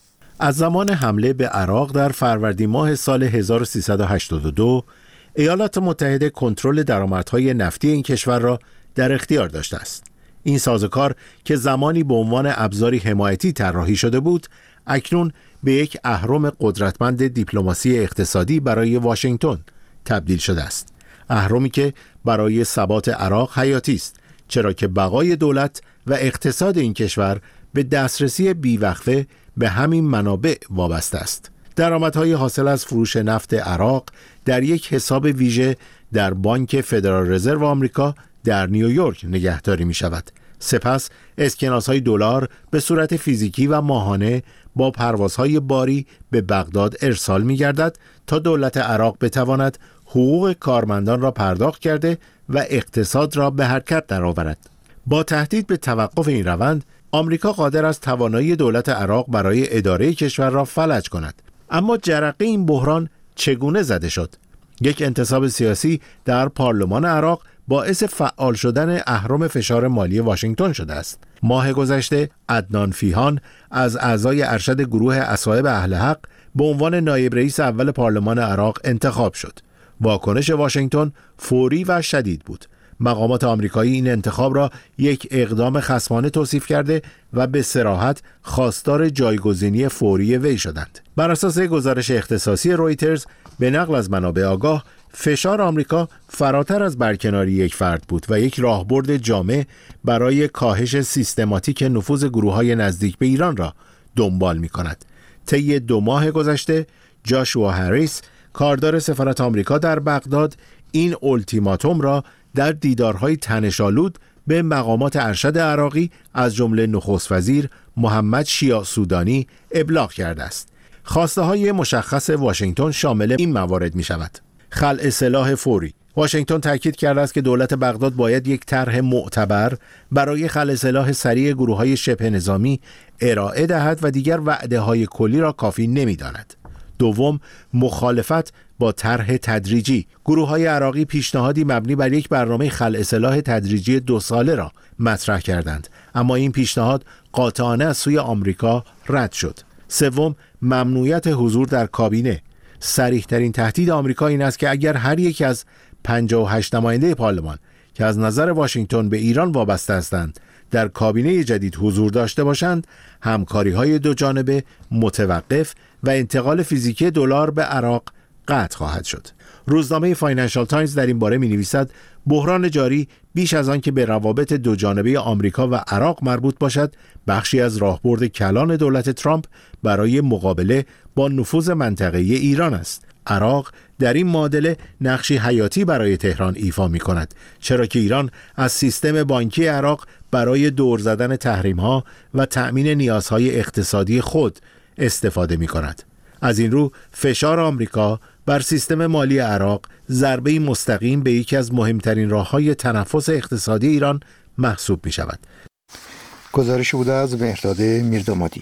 از زمان حمله به عراق در فروردین ماه سال هزار و سیصد و هشتاد و دو ایالات متحده کنترل درآمدهای نفتی این کشور را در اختیار داشته است. این سازوکار که زمانی به عنوان ابزاری حمایتی طراحی شده بود، اکنون به یک اهرم قدرتمند دیپلماسی اقتصادی برای واشنگتن تبدیل شده است. اهرمی که برای ثبات عراق حیاتی است، چرا که بقای دولت و اقتصاد این کشور به دسترسی بیوقفه به همین منابع وابسته است. درآمدهای حاصل از فروش نفت عراق در یک حساب ویژه در بانک فدرال رزرو آمریکا در نیویورک نگهداری می شود. سپس اسکناس‌های دلار به صورت فیزیکی و ماهانه با پروازهای باری به بغداد ارسال می گردد تا دولت عراق بتواند حقوق کارمندان را پرداخت کرده و اقتصاد را به حرکت درآورد. با تهدید به توقف این روند، آمریکا قادر است توانایی دولت عراق برای اداره کشور را فلج کند. اما جرقه این بحران چگونه زده شد؟ یک انتصاب سیاسی در پارلمان عراق باعث فعال شدن اهرم فشار مالی واشنگتن شده است. ماه گذشته عدنان فیهان از اعضای ارشد گروه اصحاب اهل حق به عنوان نایب رئیس اول پارلمان عراق انتخاب شد. واکنش واشنگتن فوری و شدید بود. مقامات آمریکایی این انتخاب را یک اقدام خصمانه توصیف کرده و به صراحت خواستار جایگزینی فوری وی شدند. بر اساس گزارش اختصاصی رویترز به نقل از منابع آگاه، فشار آمریکا فراتر از برکناری یک فرد بود و یک راهبرد جامع برای کاهش سیستماتیک نفوذ گروه‌های نزدیک به ایران را دنبال می‌کند. طی دو ماه گذشته، جاشوا هریس، کاردار سفارت آمریکا در بغداد، این اولتیماتوم را در دیدارهای تنش‌آلود به مقامات ارشد عراقی از جمله نخست وزیر محمد شیع سودانی ابلاغ کرده است. خواسته‌های مشخص واشنگتن شامل این موارد می‌شود: خلع سلاح فوری. واشنگتن تاکید کرده است که دولت بغداد باید یک طرح معتبر برای خلع سلاح سریع گروه‌های شبه نظامی ارائه دهد و دیگر وعده‌های کلی را کافی نمی‌داند. دوم، مخالفت با طرح تدریجی. گروه‌های عراقی پیشنهادی مبنی بر یک برنامه خلع سلاح تدریجی دو ساله را مطرح کردند، اما این پیشنهاد قاطعانه از سوی آمریکا رد شد. سوم، ممنوعیت حضور در کابینه. صریح‌ترین تهدید آمریکا این است که اگر هر یک از پنجاه و هشت نماینده پارلمان که از نظر واشنگتن به ایران وابسته هستند در کابینه جدید حضور داشته باشند، همکاری‌های دو جانبه متوقف و انتقال فیزیکی دلار به عراق قطع خواهد شد. روزنامه فاینانشال تایمز در این باره می‌نویسد بحران جاری بیش از آن که به روابط دوجانبه آمریکا و عراق مربوط باشد، بخشی از راهبرد کلان دولت ترامپ برای مقابله با نفوذ منطقه‌ای ایران است. عراق در این معادله نقشی حیاتی برای تهران ایفا می کند، چرا که ایران از سیستم بانکی عراق برای دور زدن تحریم‌ها و تأمین نیازهای اقتصادی خود استفاده می کند. از این رو فشار آمریکا بر سیستم مالی عراق ضربه‌ای مستقیم به یکی از مهمترین راه‌های تنفس اقتصادی ایران محسوب می شود. گزارش بوده از مهرداد میردامادی.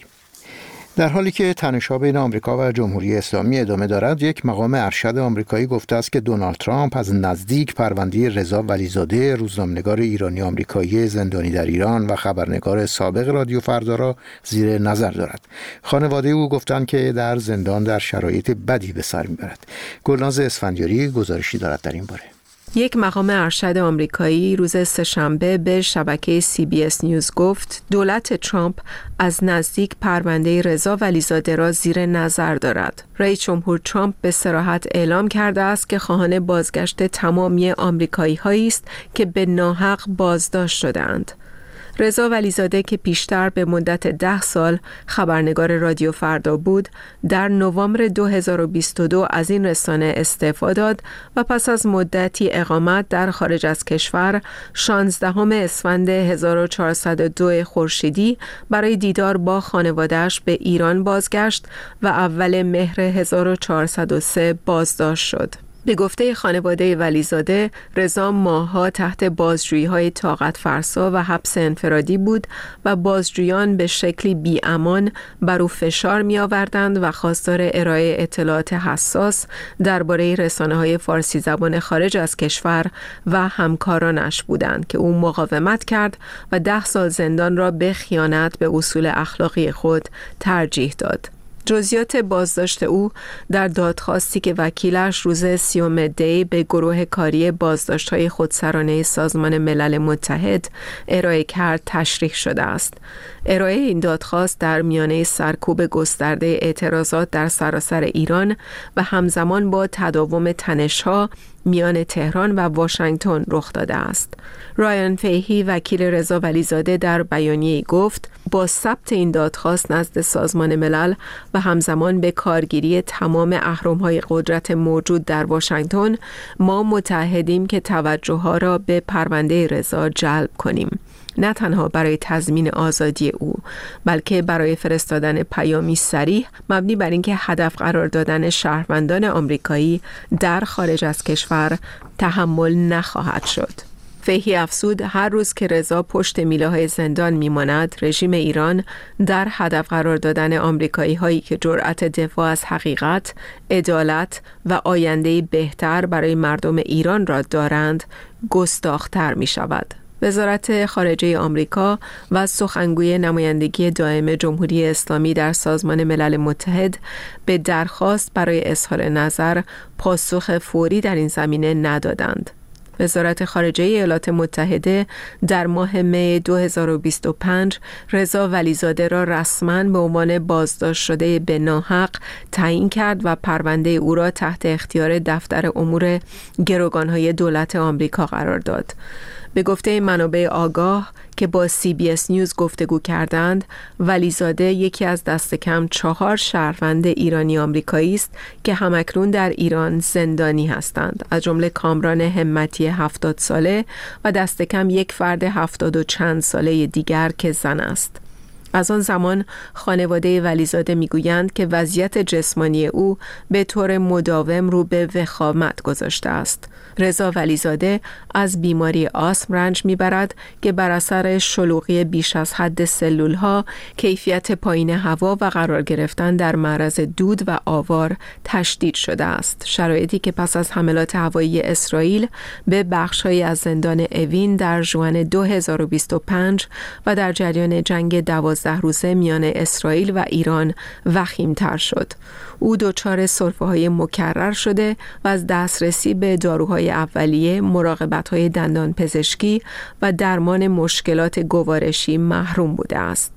در حالی که تنش‌ها بین آمریکا و جمهوری اسلامی ادامه دارد، یک مقام ارشد آمریکایی گفته است که دونالد ترامپ از نزدیک پرونده رضا ولیزاده، روزنامه‌نگار ایرانی آمریکایی زندانی در ایران و خبرنگار سابق رادیو فردا را زیر نظر دارد. خانواده او گفتند که در زندان در شرایط بدی به سر می‌برد. گلناز اسفندیاری گزارشی دارد در این باره. یک مقام ارشد آمریکایی روز سه‌شنبه به شبکه سی بی اس نیوز گفت دولت ترامپ از نزدیک پرونده رضا ولیزاده را زیر نظر دارد. رئیس جمهور ترامپ به صراحت اعلام کرده است که خواهان بازگشت تمامی آمریکایی‌هایی است که به ناحق بازداشت شده‌اند. رضا ولیزاده که پیشتر به مدت ده سال خبرنگار رادیو فردا بود، در نوامبر دو هزار و بیست و دو از این رسانه استعفا داد و پس از مدتی اقامت در خارج از کشور، شانزدهم اسفند هزار و چهارصد و دو خورشیدی برای دیدار با خانواده‌اش به ایران بازگشت و اول مهر هزار و چهارصد و سه بازداشت شد. به گفته خانواده ولیزاده، رضا ماه‌ها تحت بازجویی‌های طاقت فرسا و حبس انفرادی بود و بازجویان به شکلی بی‌امان بر او فشار می‌آوردند و خواستار ارائه اطلاعات حساس درباره رسانه‌های فارسی زبان خارج از کشور و همکارانش بودند که او مقاومت کرد و ده سال زندان را به خیانت به اصول اخلاقی خود ترجیح داد. جزئیات بازداشت او در دادخواستی که وکیلش روز سیوم دی به گروه کاری بازداشت‌های خودسرانه سازمان ملل متحد ارائه کرد تشریح شده است. ارائه این دادخواست در میانه سرکوب گسترده اعتراضات در سراسر ایران و همزمان با تداوم تنش‌ها میان تهران و واشنگتن رخ داده است. رایان فیهی وکیل رضا ولیزاده در بیانیه‌ای گفت با ثبت این دادخواست نزد سازمان ملل و همزمان به کارگیری تمام اهرم‌های قدرت موجود در واشنگتن، ما متعهدیم که توجه‌ها را به پرونده رضا جلب کنیم، نه تنها برای تضمین آزادی او، بلکه برای فرستادن پیامی صریح مبنی بر اینکه هدف قرار دادن شهروندان آمریکایی در خارج از کشور تحمل نخواهد شد. فیهی افزود هر روز که رضا پشت میله‌های زندان میماند، رژیم ایران در هدف قرار دادن آمریکایی هایی که جرأت دفاع از حقیقت، عدالت و آینده‌ای بهتر برای مردم ایران را دارند، گستاخ‌تر می شود. وزارت خارجه آمریکا و سخنگوی نمایندگی دائم جمهوری اسلامی در سازمان ملل متحد به درخواست برای اظهار نظر پاسخ فوری در این زمینه ندادند. وزارت خارجه ایالات متحده در ماه می دو هزار و بیست و پنج رضا ولیزاده را رسما به عنوان بازداشت شده به ناحق تعیین کرد و پرونده او را تحت اختیار دفتر امور گروگان‌های دولت آمریکا قرار داد. به گفته منابع آگاه که با سی بی اس نیوز گفتگو کردند، ولیزاده یکی از دست کم چهار شهروند ایرانی آمریکایی است که همکنون در ایران زندانی هستند، از جمله کامران همتی هفتاد ساله و دست کم یک فرد هفتاد و چند ساله دیگر که زن است. از آن زمان خانواده ولیزاده میگویند که وضعیت جسمانی او به طور مداوم رو به وخامت گذاشته است. رضا ولیزاده از بیماری آسم رنج میبرد که بر اثر شلوغی بیش از حد سلولها، کیفیت پایین هوا و قرار گرفتن در معرض دود و آوار تشدید شده است. شرایطی که پس از حملات هوایی اسرائیل به بخش‌هایی از زندان اوین در ژوئن دو هزار و بیست و پنج و در جریان جنگ دوازده روزه میان اسرائیل و ایران وخیم‌تر شد. او دچار سرفه‌های مکرر شده و از دسترسی به داروهای اولیه، مراقبت‌های دندان پزشکی و درمان مشکلات گوارشی محروم بوده است.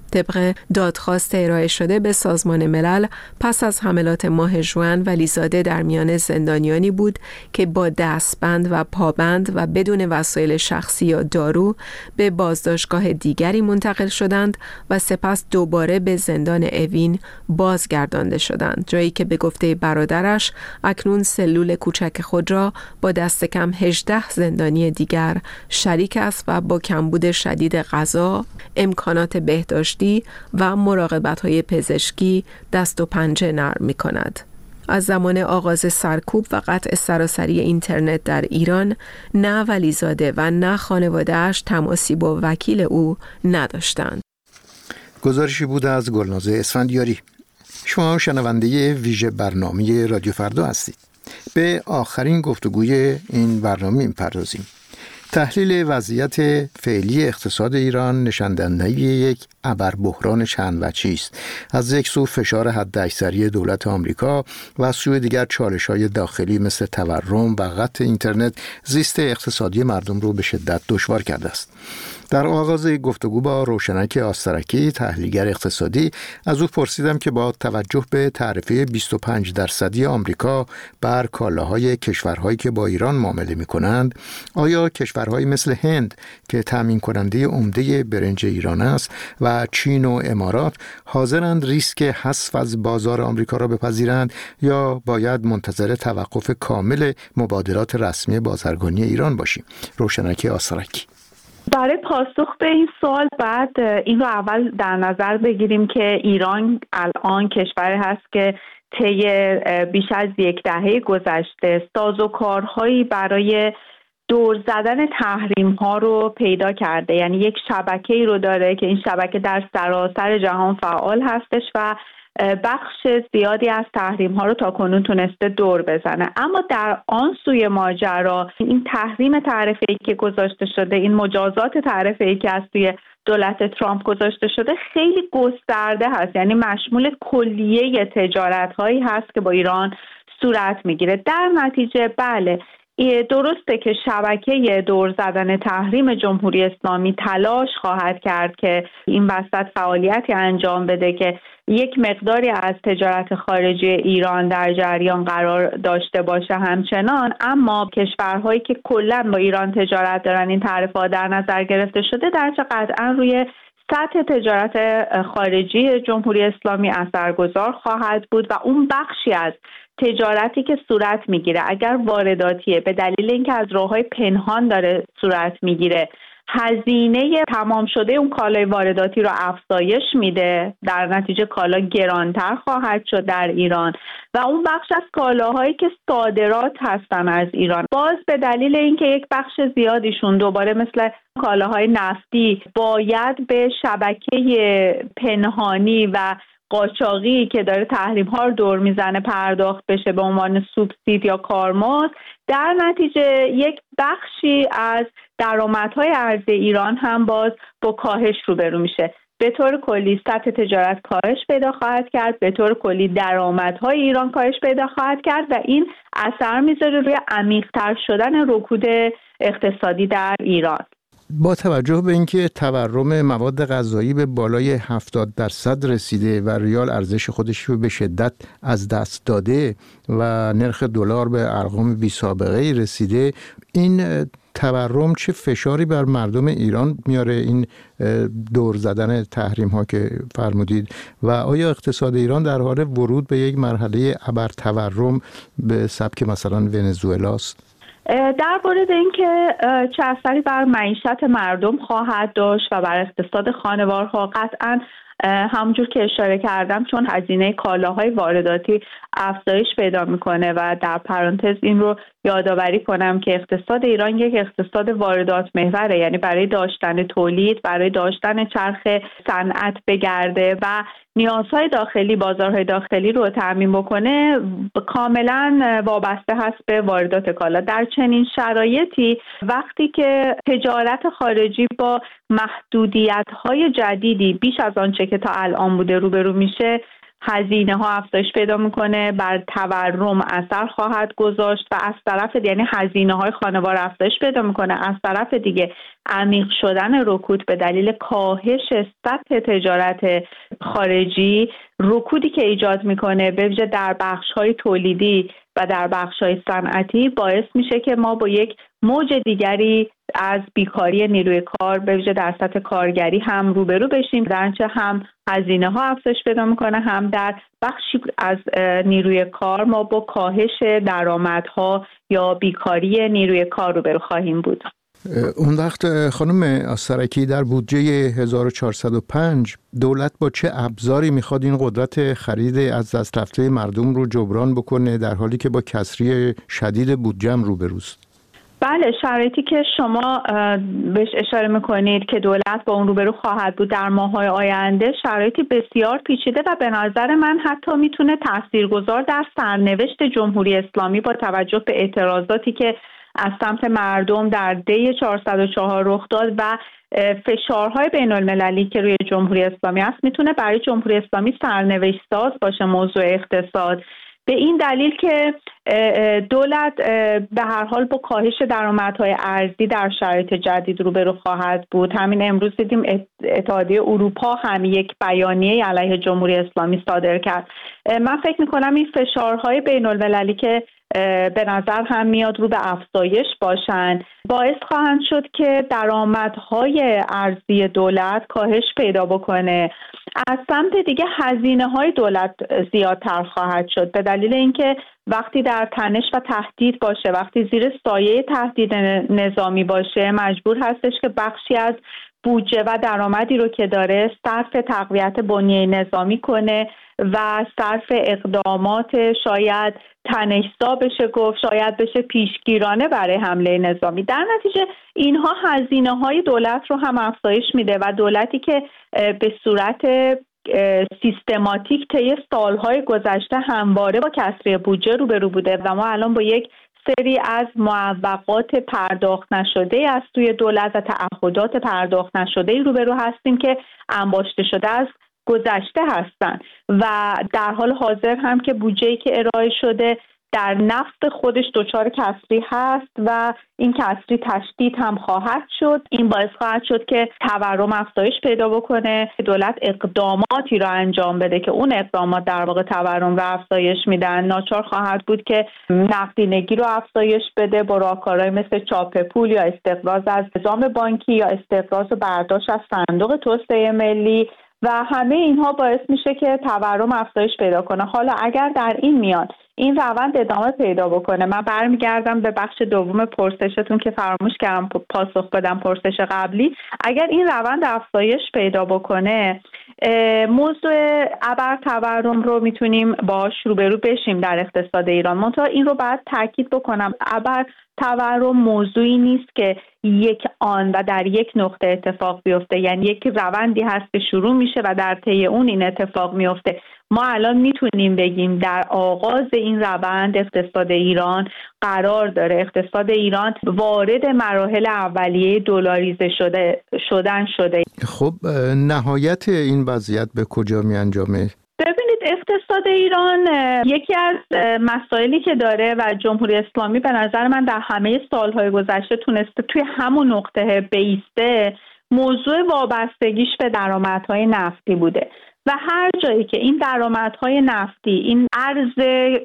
طبق دادخواست ارائه شده به سازمان ملل پس از حملات ماه ژوئن ولیزاده در میان زندانیانی بود که با دستبند و پابند و بدون وسایل شخصی یا دارو به بازداشتگاه دیگری منتقل شدند و سپس دوباره به زندان اوین بازگردانده شدند، جایی که به گفته برادرش اکنون سلول کوچک خود را با دست کم هجده زندانی دیگر شریک است و با کمبود شدید غذا، امکانات بهداشتی و مراقبت‌های پزشکی دست و پنجه نرم می‌کند. از زمان آغاز سرکوب و قطع سراسری اینترنت در ایران نه ولیزاده و نه خانواده‌اش تماسی با وکیل او نداشتند. گزارشی بود از گلنازه اسفندیاری. شما شنونده ویژه برنامه رادیو فردا هستید. به آخرین گفتگوی این برنامه می‌پردازیم. تحلیل وضعیت فعلی اقتصاد ایران نشاندهنده یک ابربحران چند وجهی است. از یک سو فشار حداکثری دولت آمریکا و از سوی دیگر چالش‌های داخلی مثل تورم و قطع اینترنت زیست اقتصادی مردم رو به شدت دشوار کرده است. در آغاز گفتگو با روشنک آسترکی تحلیلگر اقتصادی از او پرسیدم که با توجه به تعرفه بیست و پنج درصدی آمریکا بر کالاهای کشورهایی که با ایران معامله می‌کنند، آیا کشورهایی مثل هند که تامین کننده عمده برنج ایران است و چین و امارات حاضرند ریسک حذف از بازار آمریکا را بپذیرند یا باید منتظر توقف کامل مبادلات رسمی بازرگانی ایران باشیم؟ روشنک آسترکی: برای پاسخ به این سوال بعد این رو اول در نظر بگیریم که ایران الان کشوری هست که طی بیش از یک دهه گذشته سازوکارهایی برای دور زدن تحریم ها رو پیدا کرده. یعنی یک شبکه‌ای رو داره که این شبکه در سراسر جهان فعال هستش و بخش زیادی از تحریم ها رو تا کنون تونسته دور بزنه. اما در آن سوی ماجرا این تحریم تعرفه‌ای که گذاشته شده، این مجازات تعرفه‌ای که از سوی دولت ترامپ گذاشته شده خیلی گسترده هست. یعنی مشمول کلیه تجارت هایی هست که با ایران صورت میگیره. در نتیجه بله درسته که شبکه دور زدن تحریم جمهوری اسلامی تلاش خواهد کرد که این وسط فعالیتی انجام بده که یک مقداری از تجارت خارجی ایران در جریان قرار داشته باشه همچنان، اما کشورهایی که کلاً با ایران تجارت دارن این تعرفه‌ها در نظر گرفته شده درچه قطعاً روی سطح تجارت خارجی جمهوری اسلامی اثرگذار خواهد بود و اون بخشی از تجارتی که صورت میگیره اگر وارداتیه به دلیل اینکه از راه‌های پنهان داره صورت میگیره هزینه تمام شده اون کالای وارداتی رو افزایش میده، در نتیجه کالا گرانتر خواهد شد در ایران و اون بخش از کالاهایی که صادرات هستن از ایران باز به دلیل اینکه یک بخش زیادیشون دوباره مثل کالاهای نفتی باید به شبکه پنهانی و قاچاقی که داره تحریم ها رو دور میزنه پرداخت بشه به عنوان سوبسید یا کارمزد، در نتیجه یک بخشی از درآمدهای ارزی ایران هم باز با کاهش روبرو میشه. به طور کلی سطح تجارت کاهش پیدا خواهد کرد، به طور کلی درآمدهای ایران کاهش پیدا خواهد کرد و این اثر میذاره روی عمیق‌تر شدن رکود اقتصادی در ایران. با توجه به اینکه تورم مواد غذایی به بالای هفتاد درصد رسیده و ریال ارزش خودش رو به شدت از دست داده و نرخ دلار به ارقام بی سابقه رسیده، این تورم چه فشاری بر مردم ایران میاره، این دور زدن تحریم ها که فرمودید، و آیا اقتصاد ایران در حال ورود به یک مرحله ابر تورم به سبک مثلا ونزوئلاست؟ در مورد اینکه چه اثری بر معیشت مردم خواهد داشت و بر اقتصاد خانوارها، قطعاً همونجور که اشاره کردم چون هزینه کالاهای وارداتی افزایش پیدا میکنه و در پرانتز این رو یادآوری کنم که اقتصاد ایران یک اقتصاد واردات محوره، یعنی برای داشتن تولید، برای داشتن چرخ صنعت بگرده و نیازهای داخلی، بازارهای داخلی رو تامین بکنه کاملا وابسته هست به واردات کالا. در چنین شرایطی وقتی که تجارت خارجی با محدودیت‌های جدیدی بیش از آنچه که تا الان بوده روبرو میشه، هزینه ها افزایش پیدا میکنه، بر تورم اثر خواهد گذاشت و از طرف یعنی هزینه های خانوار افزایش پیدا میکنه. از طرف دیگه عمیق شدن رکود به دلیل کاهش سطح تجارت خارجی، رکودی که ایجاد میکنه به ویژه در بخش‌های تولیدی و در بخش‌های صنعتی، باعث میشه که ما با یک موج دیگری از بیکاری نیروی کار به ویژه در سطح کارگری هم روبرو بشیم. درنچه هم هزینه ها افزایش پیدا میکنه، هم در بخشی از نیروی کار ما با کاهش درآمدها یا بیکاری نیروی کار روبرو خواهیم بود. اون وقت خانم آسترکی، در بودجه هزار و چهارصد و پنج دولت با چه ابزاری میخواد این قدرت خرید از دست رفته مردم رو جبران بکنه در حالی که با کسری شدید بودجه هم روبروست؟ بله، شرایطی که شما بهش اشاره میکنید که دولت با اون روبرو خواهد بود در ماه‌های آینده، شرایطی بسیار پیچیده و به نظر من حتی میتونه تاثیرگذار در سرنوشت جمهوری اسلامی با توجه به اعتراضاتی که از سمت مردم در دی چهارصد و چهار رخ داد و فشارهای بین المللی که روی جمهوری اسلامی است، میتونه برای جمهوری اسلامی سرنوشت ساز باشه موضوع اقتصاد، به این دلیل که دولت به هر حال با کاهش درآمدهای ارزی در شرایط جدید روبرو خواهد بود. همین امروز دیدیم اتحادیه اروپا هم یک بیانیه علیه جمهوری اسلامی صادر کرد. من فکر می‌کنم این فشارهای بین المللی که به نظر هم میاد رو به افزایش باشن، باعث خواهند شد که درآمدهای ارزی دولت کاهش پیدا بکنه. از سمت دیگه هزینه های دولت زیادتر خواهد شد به دلیل اینکه وقتی در تنش و تهدید باشه، وقتی زیر سایه تهدید نظامی باشه، مجبور هستش که بخشی از بودجه و درآمدی رو که داره صرف تقویت بنیه نظامی کنه و صرف اقدامات شاید تنش‌زا بشه گفت، شاید بشه پیشگیرانه برای حمله نظامی. در نتیجه اینها هزینه‌های دولت رو هم افزایش میده و دولتی که به صورت سیستماتیک طی سالهای گذشته همواره با کسری بودجه روبرو بوده و ما الان با یک سری از معوقات پرداخت نشده از سوی دولت و تعهدات پرداخت نشده روبرو هستیم که انباشته شده از گذشته هستند و در حال حاضر هم که بودجه‌ای که ارائه شده در نفس خودش دچار کسری هست و این کسری تشدید هم خواهد شد. این باعث خواهد شد که تورم افزایش پیدا بکنه، دولت اقداماتی را انجام بده که اون اقدامات در واقع تورم را افزایش میدن. ناچار خواهد بود که نقدینگی رو افزایش بده با راهکارهای مثل چاپ پول یا استقراض از نظام بانکی یا استقراض و برداشت از صندوق توسعه ملی و همه اینها باعث میشه که تورم افزایش پیدا کنه. حالا اگر در این میان این روند ادامه پیدا بکنه، من برمیگردم به بخش دوم پرسشتون که فراموش کردم پاسخ بدم پرسش قبلی، اگر این روند افزایش پیدا بکنه، موضوع ابر تورم رو میتونیم باش روبرو بشیم در اقتصاد ایران. منتها این رو باید تاکید بکنم، ابر تورم موضوعی نیست که یک آن و در یک نقطه اتفاق بیفته، یعنی یک روندی هست که شروع میشه و در طی اون این اتفاق میفته. ما الان میتونیم بگیم در آغاز این روند اقتصاد ایران قرار داره، اقتصاد ایران وارد مراحل اولیه دلاریزه شده شدن شده. خب نهایت این وضعیت به کجا می انجامه؟ ببینید، اقتصاد ایران یکی از مسائلی که داره و جمهوری اسلامی به نظر من در همه سالهای گذشته تونسته توی همون نقطه بیسته، موضوع وابستگیش به درآمدهای نفتی بوده و هر جایی که این درآمدهای نفتی، این ارز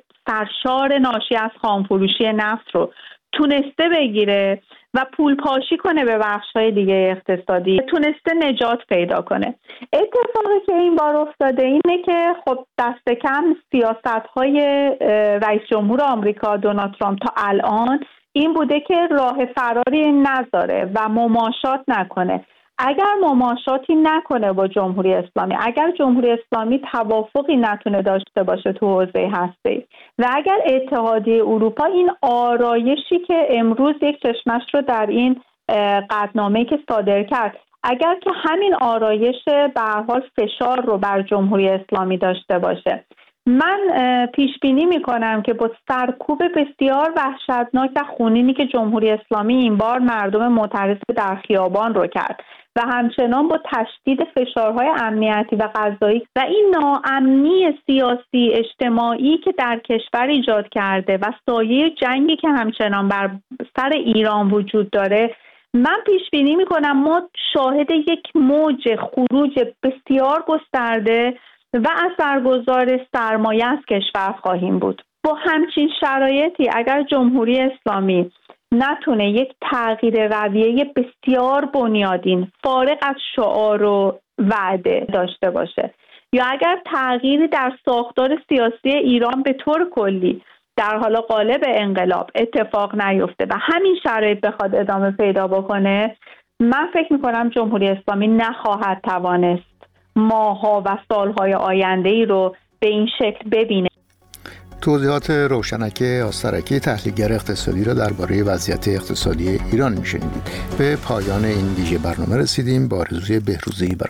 سرشار ناشی از خامفروشی نفت رو تونسته بگیره و پول پاشی کنه به بخش‌های دیگه اقتصادی، تونسته نجات پیدا کنه. اتفاقی که این بار افتاده اینه که خب دست کم سیاست‌های رئیس جمهور آمریکا دونالد ترامپ تا الان این بوده که راه فراری نذاره و مماشات نکنه. اگر مماشاتی نکنه با جمهوری اسلامی، اگر جمهوری اسلامی توافقی نتونه داشته باشه تو حوزه هسته‌ای و اگر اتحادیه اروپا این آرایشی که امروز یک چشمش رو در این قطعنامه‌ای که صادر کرد، اگر که همین آرایش به هر حال فشار رو بر جمهوری اسلامی داشته باشه، من پیش بینی میکنم که با سرکوب بسیار وحشتناک و خونینی که جمهوری اسلامی این بار مردم معترض در خیابان رو کرد و همچنان با تشدید فشارهای امنیتی و قضایی و این ناامنی سیاسی اجتماعی که در کشور ایجاد کرده و سایه جنگی که همچنان بر سر ایران وجود داره، من پیش بینی میکنم ما شاهد یک موج خروج بسیار گسترده و اثرگذار سرمایه از کشور خواهیم بود. با همچین شرایطی اگر جمهوری اسلامی نتونه یک تغییر رویه بسیار بنیادین فارغ از شعار و وعده داشته باشه، یا اگر تغییری در ساختار سیاسی ایران به طور کلی در حال قالب انقلاب اتفاق نیفته و همین شرایط بخواد ادامه پیدا بکنه، من فکر میکنم جمهوری اسلامی نخواهد توانست ماها و سالهای آینده ای رو به این شکل ببینه. توضیحات روشنک آسترکی، تحلیلگر اقتصادی را درباره وضعیت اقتصادی ایران میشنیدید. به پایان این ویژه برنامه رسیدیم. با آرزوی بهروزی برای